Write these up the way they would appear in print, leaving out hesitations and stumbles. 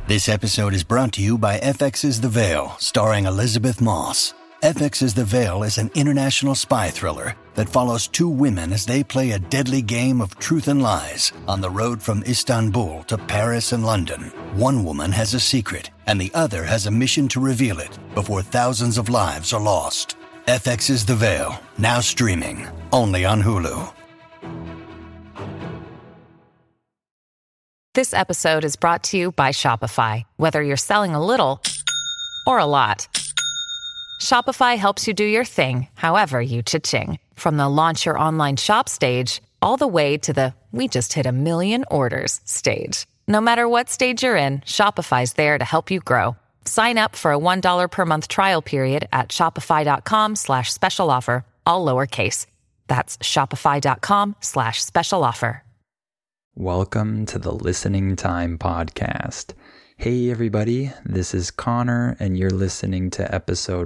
This episode is brought to you by FX's The Veil, starring Elizabeth Moss. FX's The Veil is an international spy thriller that follows two women as they play a deadly game of truth and lies on the road from Istanbul to Paris and London. One woman has a secret, and the other has a mission to reveal it before thousands of lives are lost. FX's The Veil, now streaming, only on Hulu. This episode is brought to you by Shopify. Whether you're selling a little or a lot, Shopify helps you do your thing, however you cha-ching. From the launch your online shop stage, all the way to the we just hit 1 million orders stage. No matter what stage you're in, Shopify's there to help you grow. Sign up for a $1 per month trial period at shopify.com/special offer, all lowercase. That's shopify.com/special offer. Welcome to the Listening Time Podcast. Hey everybody, this is Connor and you're listening to episode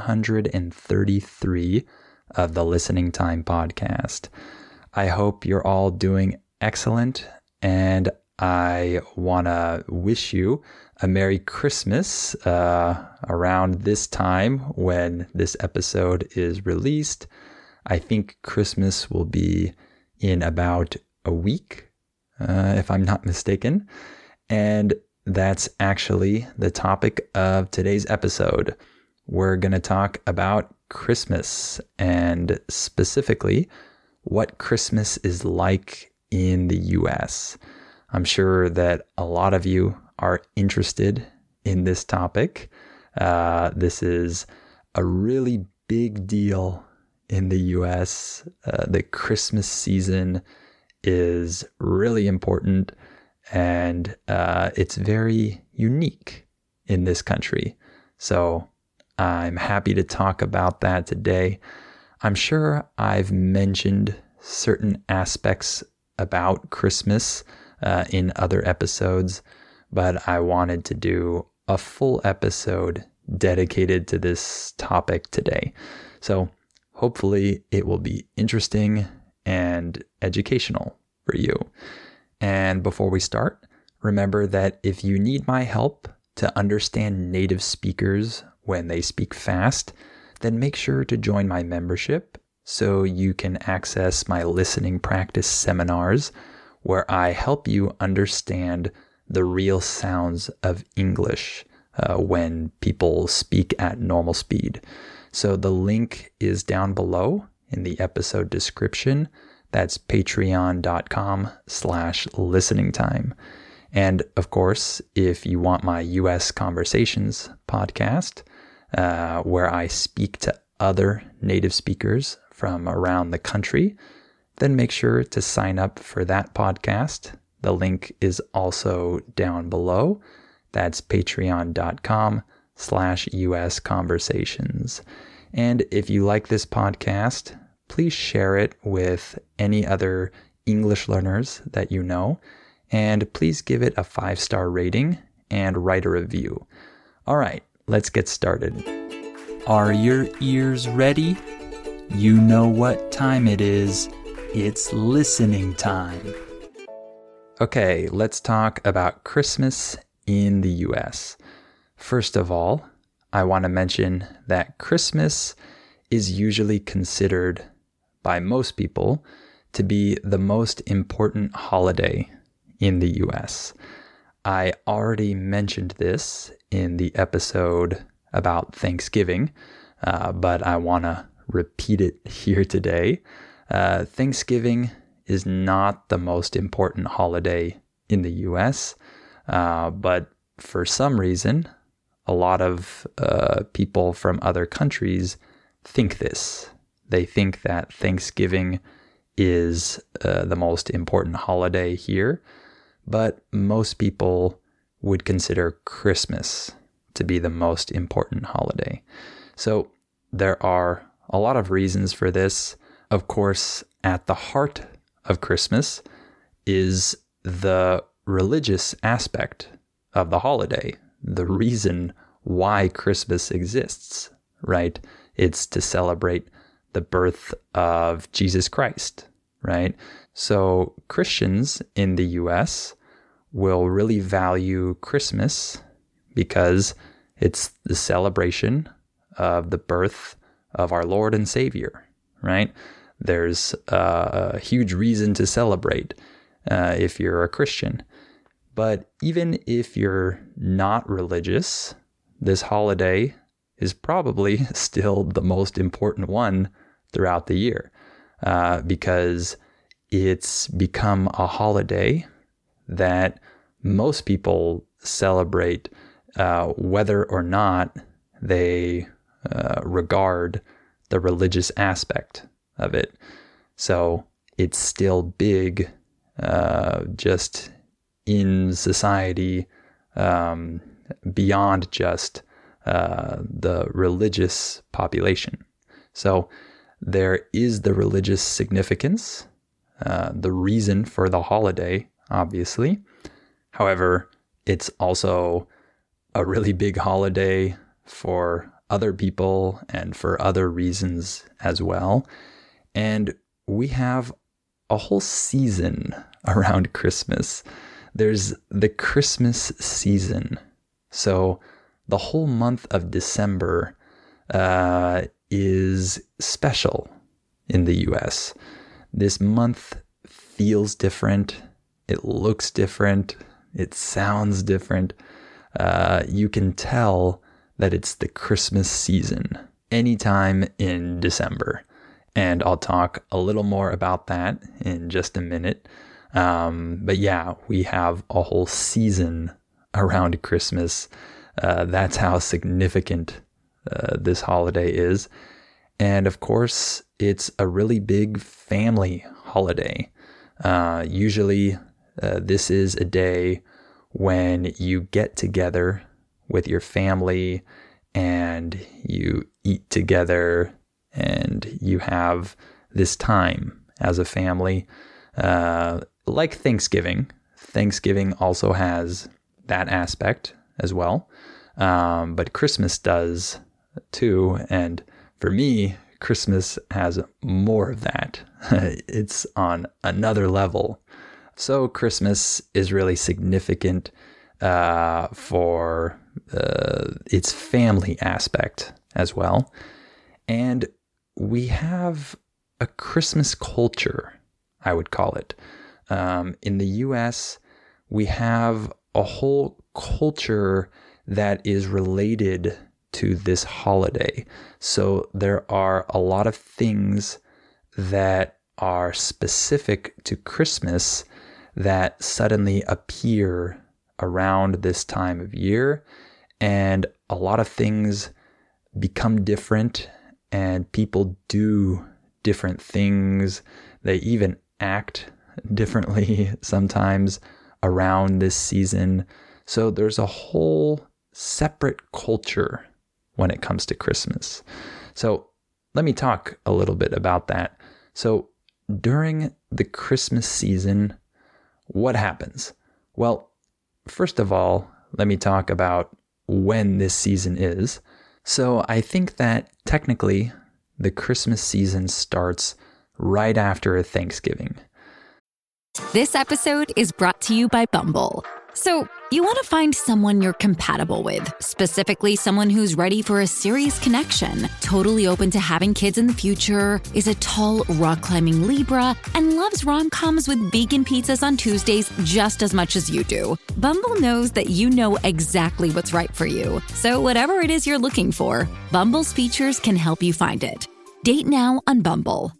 133 of the Listening Time Podcast. I hope you're all doing excellent and I want to wish you a Merry Christmas around this time when this episode is released. I think Christmas will be in about a week. If I'm not mistaken. And that's actually the topic of today's episode. We're going to talk about Christmas and specifically what Christmas is like in the US. I'm sure that a lot of you are interested in this topic. This is a really big deal in the US. The Christmas season is really important and it's very unique in this country. So I'm happy to talk about that today. I'm sure I've mentioned certain aspects about Christmas in other episodes, but I wanted to do a full episode dedicated to this topic today. So hopefully it will be interesting and educational for you. And before we start, remember that if you need my help to understand native speakers when they speak fast, then make sure to join my membership so you can access my listening practice seminars where I help you understand the real sounds of English when people speak at normal speed. So the link is down below in the episode description. That's patreon.com/listeningtime. And of course, if you want my US Conversations podcast, where I speak to other native speakers from around the country, then make sure to sign up for that podcast. The link is also down below. That's patreon.com/US Conversations. And if you like this podcast, please share it with any other English learners that you know, and please give it a 5-star rating and write a review. All right, let's get started. Are your ears ready? You know what time it is. It's listening time. Okay, let's talk about Christmas in the US. First of all, I want to mention that Christmas is usually considered by most people to be the most important holiday in the US. I already mentioned this in the episode about Thanksgiving, but I want to repeat it here today. Thanksgiving is not the most important holiday in the US, but for some reason, a lot of people from other countries think this. They think that Thanksgiving is the most important holiday here, but most people would consider Christmas to be the most important holiday. So there are a lot of reasons for this. Of course, at the heart of Christmas is the religious aspect of the holiday, the reason why Christmas exists, right? It's to celebrate the birth of Jesus Christ, right? So Christians in the US will really value Christmas because it's the celebration of the birth of our Lord and Savior, right? There's a huge reason to celebrate if you're a Christian. But even if you're not religious, this holiday is probably still the most important one throughout the year because it's become a holiday that most people celebrate whether or not they regard the religious aspect of it. So it's still big just in society beyond just the religious population. So there is the religious significance, the reason for the holiday, obviously. However, it's also a really big holiday for other people and for other reasons as well. And we have a whole season around Christmas. There's the Christmas season. So the whole month of December is special in the US. This month feels different. It looks different. It sounds different. You can tell that it's the Christmas season anytime in December. And I'll talk a little more about that in just a minute. But yeah, we have a whole season around Christmas. That's how significant this holiday is. And of course, it's a really big family holiday. Usually, this is a day when you get together with your family and you eat together and you have this time as a family. Like Thanksgiving. Thanksgiving also has that aspect as well. But Christmas does too. And for me, Christmas has more of that. It's on another level. So Christmas is really significant for its family aspect as well. And we have a Christmas culture, I would call it. In the US, we have a whole culture that is related to this holiday. So there are a lot of things that are specific to Christmas that suddenly appear around this time of year, and a lot of things become different and people do different things. They even act differently sometimes around this season. So there's a whole separate culture when it comes to Christmas. So let me talk a little bit about that. So during the Christmas season, what happens? Well, first of all, let me talk about when this season is. So I think that technically the Christmas season starts right after Thanksgiving. This episode is brought to you by Bumble. So, you want to find someone you're compatible with, specifically someone who's ready for a serious connection, totally open to having kids in the future, is a tall, rock-climbing Libra, and loves rom-coms with vegan pizzas on Tuesdays just as much as you do. Bumble knows that you know exactly what's right for you. So whatever it is you're looking for, Bumble's features can help you find it. Date now on Bumble.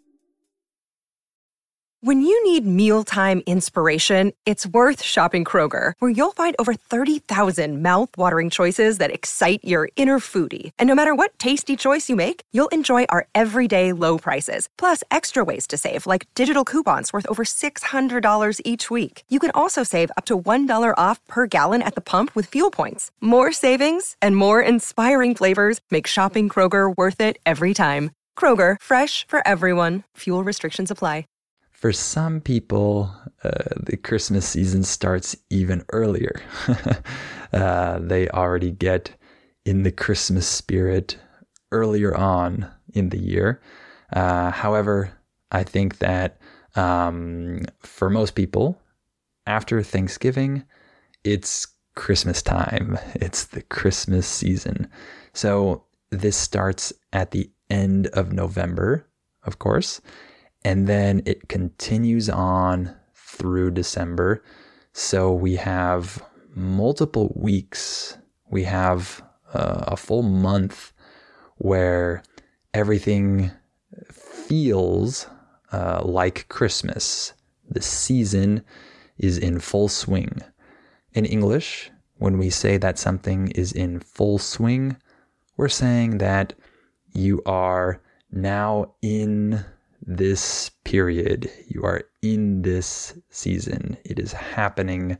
When you need mealtime inspiration, it's worth shopping Kroger, where you'll find over 30,000 mouth-watering choices that excite your inner foodie. And no matter what tasty choice you make, you'll enjoy our everyday low prices, plus extra ways to save, like digital coupons worth over $600 each week. You can also save up to $1 off per gallon at the pump with fuel points. More savings and more inspiring flavors make shopping Kroger worth it every time. Kroger, fresh for everyone. Fuel restrictions apply. For some people, the Christmas season starts even earlier. They already get in the Christmas spirit earlier on in the year. However, I think that for most people, after Thanksgiving, it's Christmas time. It's the Christmas season. So this starts at the end of November, of course, and then it continues on through December. So we have multiple weeks. We have a full month where everything feels like Christmas. The season is in full swing. In English, when we say that something is in full swing, we're saying that you are now in this period. You are in this season. It is happening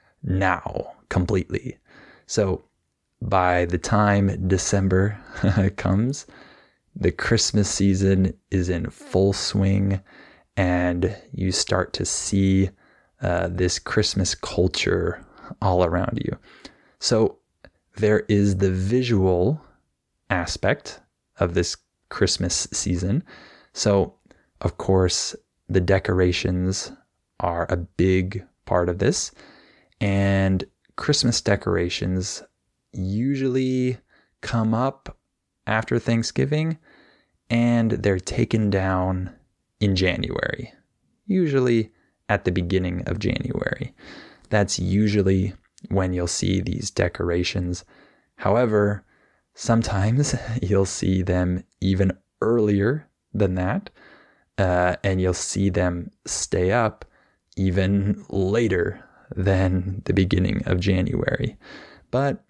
now completely. So by the time December comes, the Christmas season is in full swing, and you start to see this Christmas culture all around you. So there is the visual aspect of this Christmas season. So, of course, the decorations are a big part of this. And Christmas decorations usually come up after Thanksgiving, and they're taken down in January, usually at the beginning of January. That's usually when you'll see these decorations. However, sometimes you'll see them even earlier than that, and you'll see them stay up even later than the beginning of January. But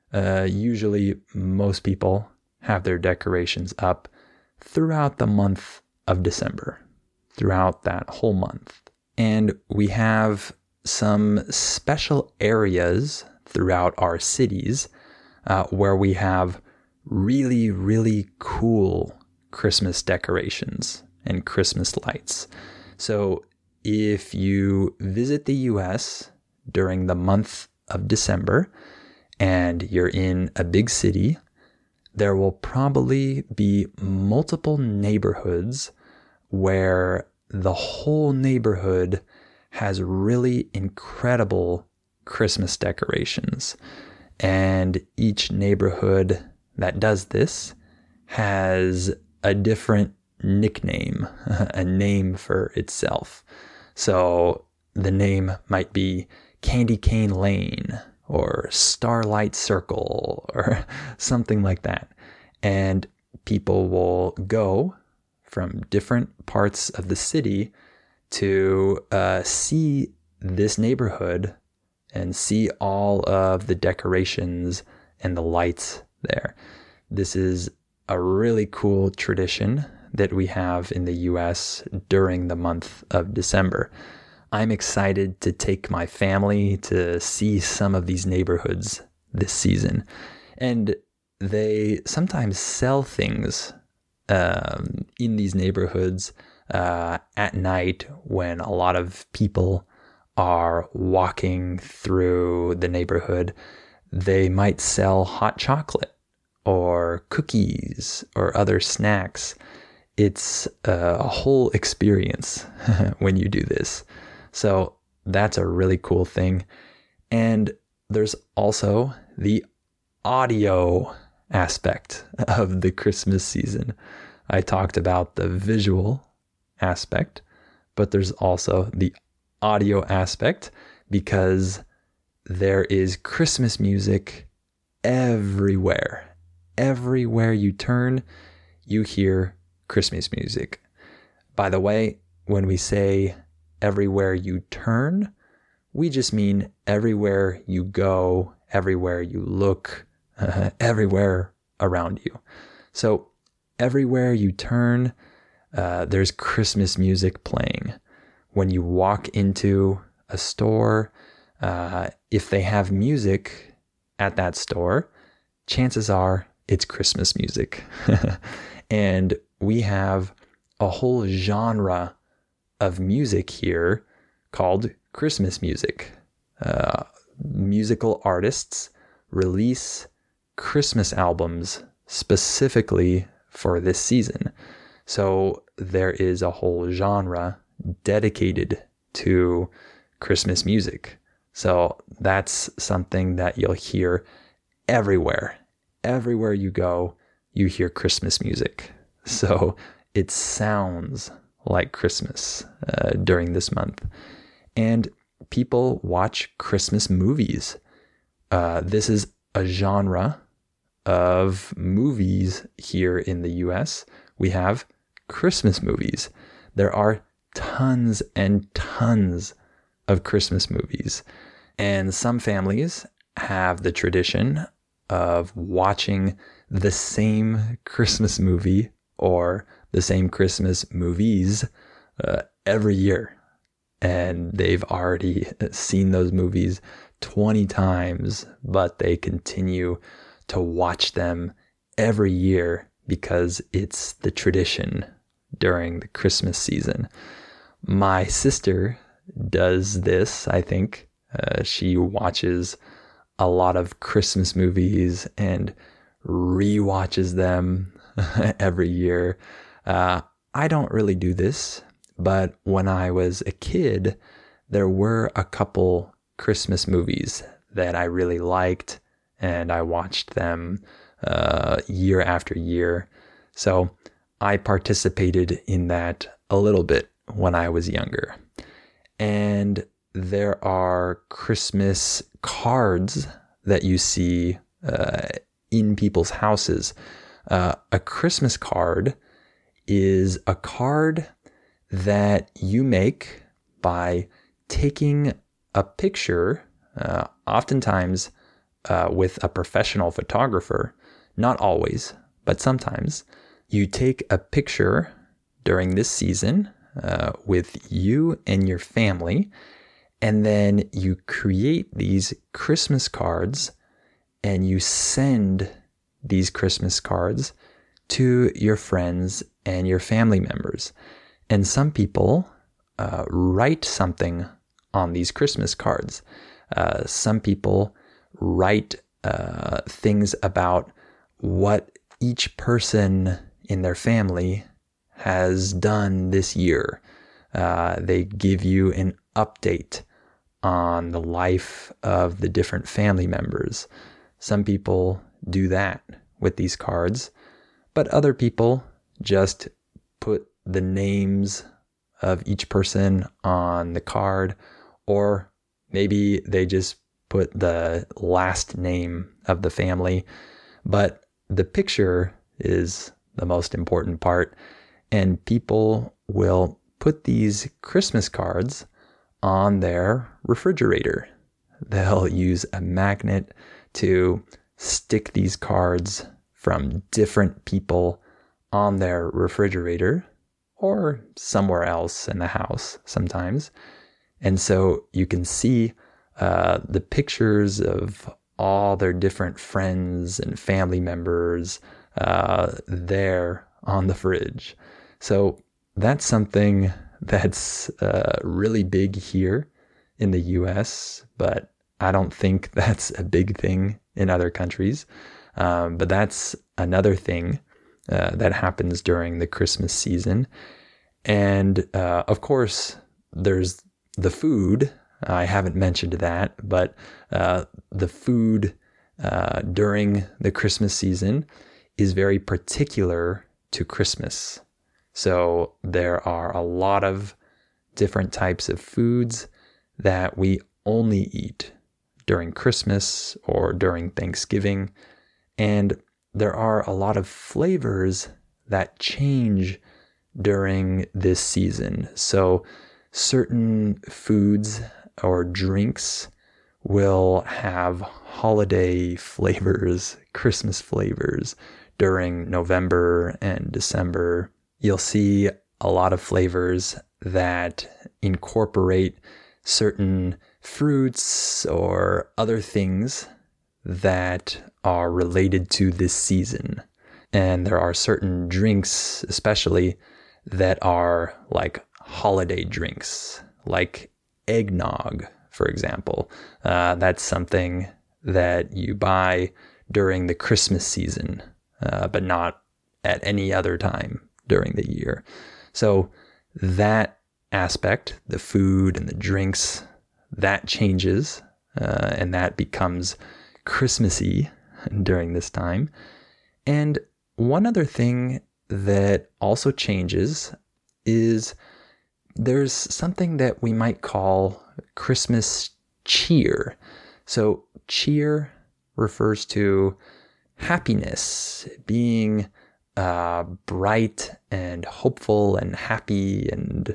usually most people have their decorations up throughout the month of December, throughout that whole month. And we have some special areas throughout our cities where we have really, really cool Christmas decorations and Christmas lights. So if you visit the US during the month of December and you're in a big city, there will probably be multiple neighborhoods where the whole neighborhood has really incredible Christmas decorations. And each neighborhood that does this has a different nickname, a name for itself. So the name might be Candy Cane Lane or Starlight Circle or something like that. And people will go from different parts of the city to see this neighborhood and see all of the decorations and the lights there. This is a really cool tradition that we have in the US during the month of December. I'm excited to take my family to see some of these neighborhoods this season. And they sometimes sell things in these neighborhoods at night when a lot of people are walking through the neighborhood. They might sell hot chocolate or cookies or other snacks. It's a whole experience when you do this. So that's a really cool thing. And there's also the audio aspect of the Christmas season. I talked about the visual aspect, but there's also the audio aspect because there is Christmas music everywhere. Everywhere you turn, you hear Christmas music. By the way, when we say everywhere you turn, we just mean everywhere you go, everywhere you look, everywhere around you. So everywhere you turn, there's Christmas music playing. When you walk into a store, if they have music at that store, chances are it's Christmas music. And we have a whole genre of music here called Christmas music. Musical artists release Christmas albums specifically for this season. So there is a whole genre dedicated to Christmas music. So that's something that you'll hear everywhere. Everywhere you go, you hear Christmas music. So it sounds like Christmas during this month. And people watch Christmas movies. This is a genre of movies here in the US. We have Christmas movies. There are tons and tons of Christmas movies. And some families have the tradition of watching the same Christmas movie or the same Christmas movies every year. And they've already seen those movies 20 times, but they continue to watch them every year because it's the tradition during the Christmas season. My sister does this, I think. She watches a lot of Christmas movies and rewatches them every year. I don't really do this, but when I was a kid, there were a couple Christmas movies that I really liked, and I watched them year after year. So I participated in that a little bit when I was younger. And there are Christmas cards that you see in people's houses. A Christmas card is a card that you make by taking a picture, oftentimes with a professional photographer. Not always, but sometimes. You take a picture during this season with you and your family, and then you create these Christmas cards and you send these Christmas cards to your friends and your family members. And some people write something on these Christmas cards. Some people write things about what each person in their family has done this year. They give you an update on the life of the different family members. Some people do that with these cards, but other people just put the names of each person on the card, or maybe they just put the last name of the family. But the picture is the most important part, and people will put these Christmas cards on their refrigerator. They'll use a magnet to stick these cards from different people on their refrigerator or somewhere else in the house sometimes. And so you can see the pictures of all their different friends and family members there on the fridge. So that's something that's really big here in the US, but I don't think that's a big thing in other countries. But that's another thing that happens during the Christmas season. And of course, there's the food. I haven't mentioned that, but the food during the Christmas season is very particular to Christmas. So there are a lot of different types of foods that we only eat during Christmas or during Thanksgiving. And there are a lot of flavors that change during this season. So certain foods or drinks will have holiday flavors, Christmas flavors during November and December. You'll see a lot of flavors that incorporate certain fruits or other things that are related to this season. And there are certain drinks, especially, that are like holiday drinks, like eggnog, for example. That's something that you buy during the Christmas season, but not at any other time during the year. So that aspect, the food and the drinks, that changes and that becomes Christmassy during this time. And one other thing that also changes is there's something that we might call Christmas cheer. So cheer refers to happiness, being bright and hopeful and happy and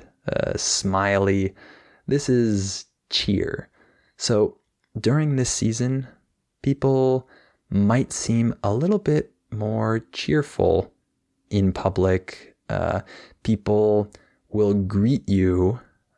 smiley. This is cheer. So during this season, people might seem a little bit more cheerful in public. People will greet you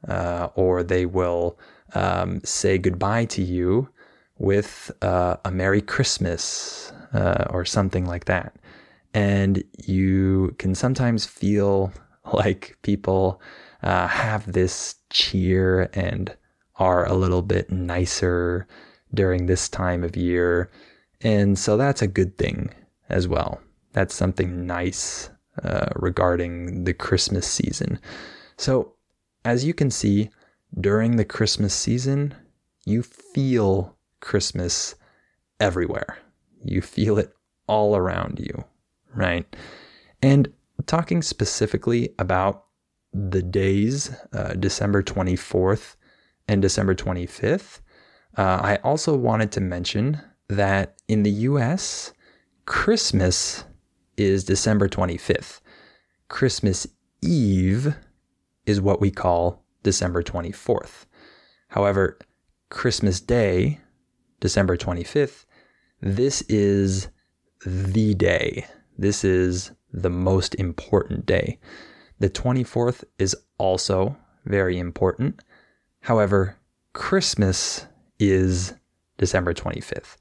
or they will say goodbye to you with a Merry Christmas or something like that. And you can sometimes feel like people have this cheer and are a little bit nicer during this time of year. And so that's a good thing as well. That's something nice regarding the Christmas season. So as you can see, during the Christmas season, you feel Christmas everywhere. You feel it all around you, right? And talking specifically about the days, December 24th and December 25th, I also wanted to mention that in the US, Christmas is December 25th. Christmas Eve is what we call December 24th. However, Christmas Day, December 25th, this is the day. This is the most important day. The 24th is also very important. However, Christmas is December 25th.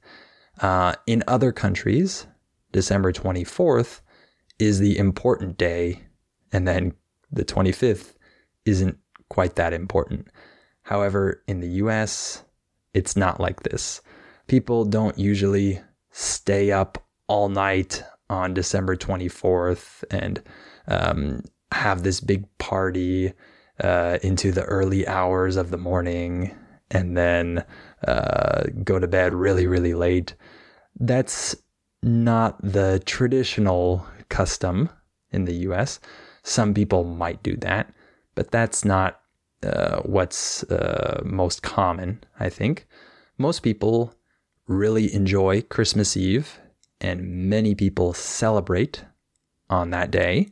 In other countries, December 24th is the important day, and then the 25th isn't quite that important. However, in the US, it's not like this. People don't usually stay up all night on December 24th and have this big party into the early hours of the morning and then go to bed really, really late. That's not the traditional custom in the US. Some people might do that, but that's not what's most common, I think. Most people really enjoy Christmas Eve, and many people celebrate on that day.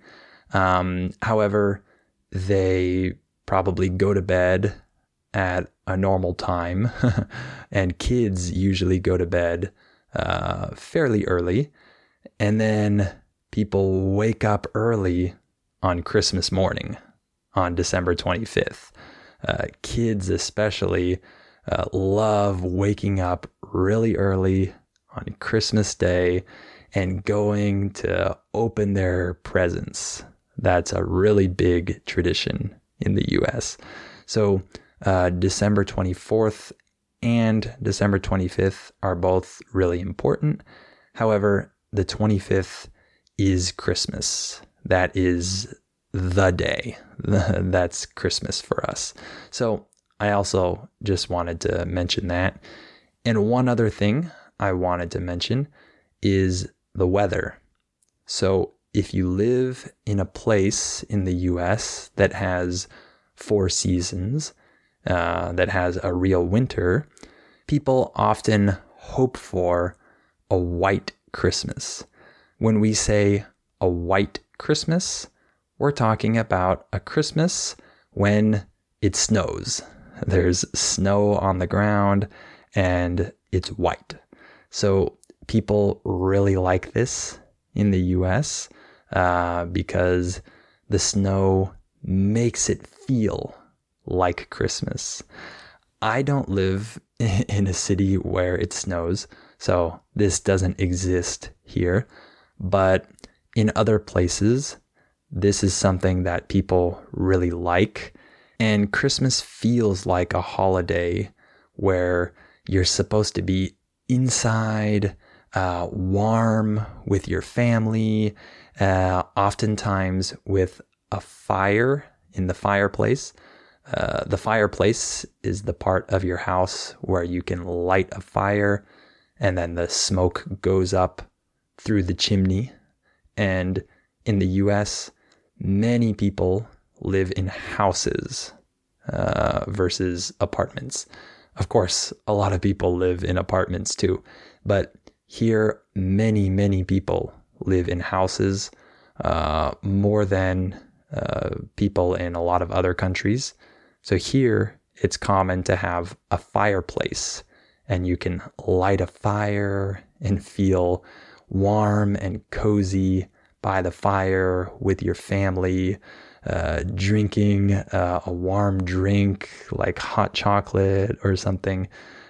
However, they probably go to bed at a normal time, and kids usually go to bed fairly early, and then people wake up early on Christmas morning on December 25th. Kids especially love waking up really early on Christmas Day and going to open their presents. That's a really big tradition in the US. So December 24th and December 25th are both really important. However, the 25th is Christmas. That is the day. That's Christmas for us. So I also just wanted to mention that. And one other thing I wanted to mention is the weather. So if you live in a place in the US that has 4 seasons, that has a real winter, people often hope for a white Christmas. When we say a white Christmas, we're talking about a Christmas when it snows. There's snow on the ground and it's white. So people really like this in the US because the snow makes it feel like Christmas. I don't live in a city where it snows, so this doesn't exist here. But in other places, this is something that people really like. And Christmas feels like a holiday where you're supposed to be inside, warm with your family, oftentimes with a fire in the fireplace. The fireplace is the part of your house where you can light a fire and then the smoke goes up through the chimney. And in the US, many people live in houses versus apartments. Of course, a lot of people live in apartments too, but here, many people live in houses, more than people in a lot of other countries. So here, it's common to have a fireplace, and you can light a fire and feel warm and cozy by the fire with your family, drinking a warm drink like hot chocolate or something,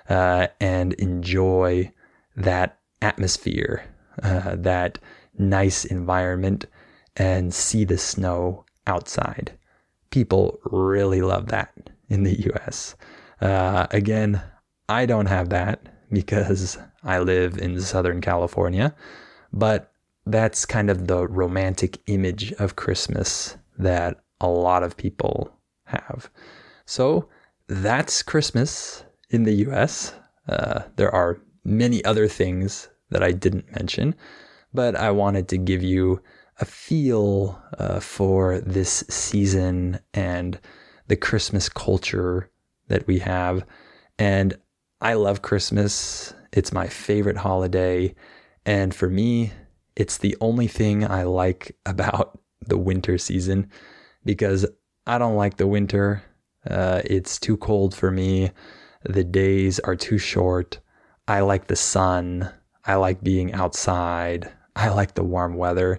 and enjoy that atmosphere, that nice environment, and see the snow outside. People really love that in the US. Again, I don't have that because I live in Southern California, but that's kind of the romantic image of Christmas that a lot of people have. So that's Christmas in the US. There are many other things that I didn't mention, but I wanted to give you a feel for this season and the Christmas culture that we have. And I love Christmas. It's my favorite holiday. And for me, it's the only thing I like about the winter season, because I don't like the winter. It's too cold for me. The days are too short. I like the sun. I like being outside. I like the warm weather.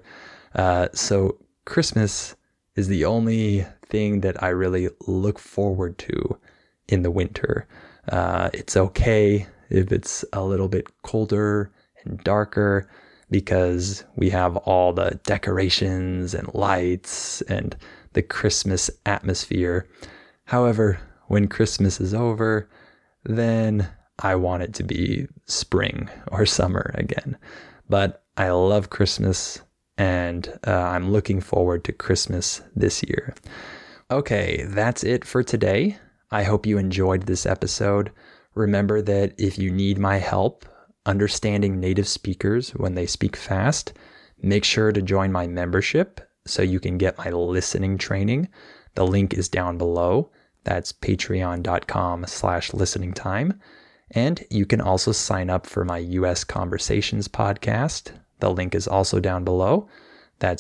So Christmas is the only thing that I really look forward to in the winter. It's okay if it's a little bit colder and darker, because we have all the decorations and lights and the Christmas atmosphere. However, when Christmas is over, then I want it to be spring or summer again. But I love Christmas, and I'm looking forward to Christmas this year. Okay, that's it for today. I hope you enjoyed this episode. Remember that if you need my help understanding native speakers when they speak fast, make sure to join my membership so you can get my listening training. The link is down below. That's patreon.com/listeningtime. And you can also sign up for my US Conversations podcast. The link is also down below. That's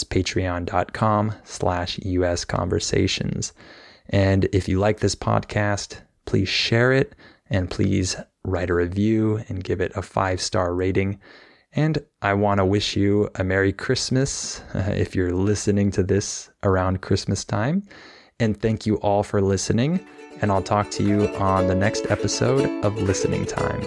patreon.com/US Conversations. And if you like this podcast, please share it, and please write a review and give it a 5-star rating. And I want to wish you a Merry Christmas if you're listening to this around Christmas time. And thank you all for listening. And I'll talk to you on the next episode of Listening Time.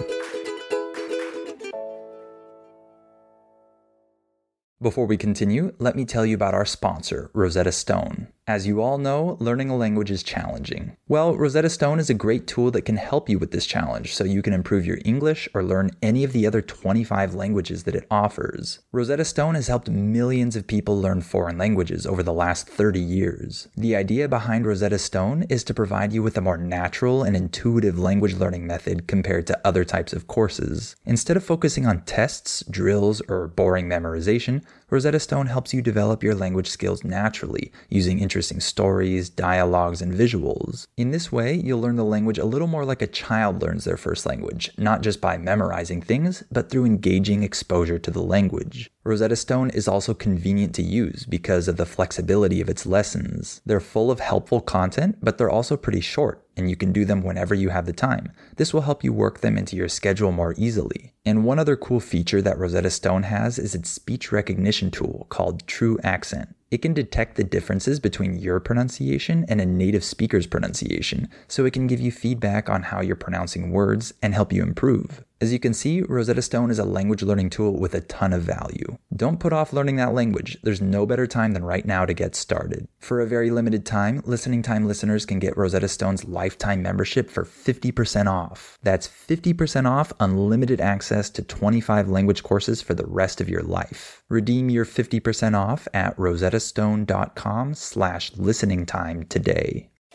Before we continue, let me tell you about our sponsor, Rosetta Stone. As you all know, learning a language is challenging. Well, Rosetta Stone is a great tool that can help you with this challenge so you can improve your English or learn any of the other 25 languages that it offers. Rosetta Stone has helped millions of people learn foreign languages over the last 30 years. The idea behind Rosetta Stone is to provide you with a more natural and intuitive language learning method compared to other types of courses. Instead of focusing on tests, drills, or boring memorization, Rosetta Stone helps you develop your language skills naturally, using interesting stories, dialogues, and visuals. In this way, you'll learn the language a little more like a child learns their first language, not just by memorizing things, but through engaging exposure to the language. Rosetta Stone is also convenient to use because of the flexibility of its lessons. They're full of helpful content, but they're also pretty short, and you can do them whenever you have the time. This will help you work them into your schedule more easily. And one other cool feature that Rosetta Stone has is its speech recognition tool called True Accent. It can detect the differences between your pronunciation and a native speaker's pronunciation, so it can give you feedback on how you're pronouncing words and help you improve. As you can see, Rosetta Stone is a language learning tool with a ton of value. Don't put off learning that language. There's no better time than right now to get started. For a very limited time, Listening Time listeners can get Rosetta Stone's lifetime membership for 50% off. That's 50% off unlimited access to 25 language courses for the rest of your life. Redeem your 50% off at rosettastone.com/listeningtime today.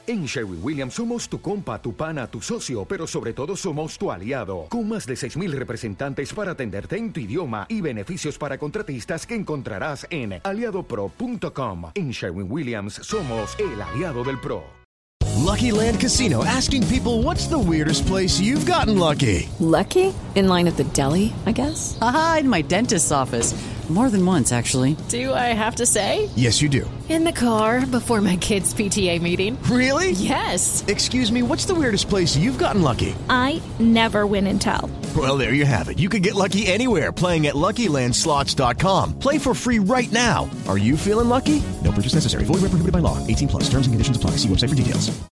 En Sherwin-Williams somos tu compa, tu pana, tu socio, pero sobre todo somos tu aliado, con más de 6,000 representantes para atenderte en tu idioma y beneficios para contratistas que encontrarás en aliadopro.com. En Sherwin-Williams somos el aliado del pro. Lucky Land Casino, asking people, what's the weirdest place you've gotten lucky? Lucky? In line at the deli, I guess? Aha, in my dentist's office. More than once, actually. Do I have to say? Yes, you do. In the car before my kids' PTA meeting. Really? Yes. Excuse me, what's the weirdest place you've gotten lucky? I never win and tell. Well, there you have it. You can get lucky anywhere, playing at LuckyLandSlots.com. Play for free right now. Are you feeling lucky? No purchase necessary. Void where prohibited by law. 18+. Terms and conditions apply. See website for details.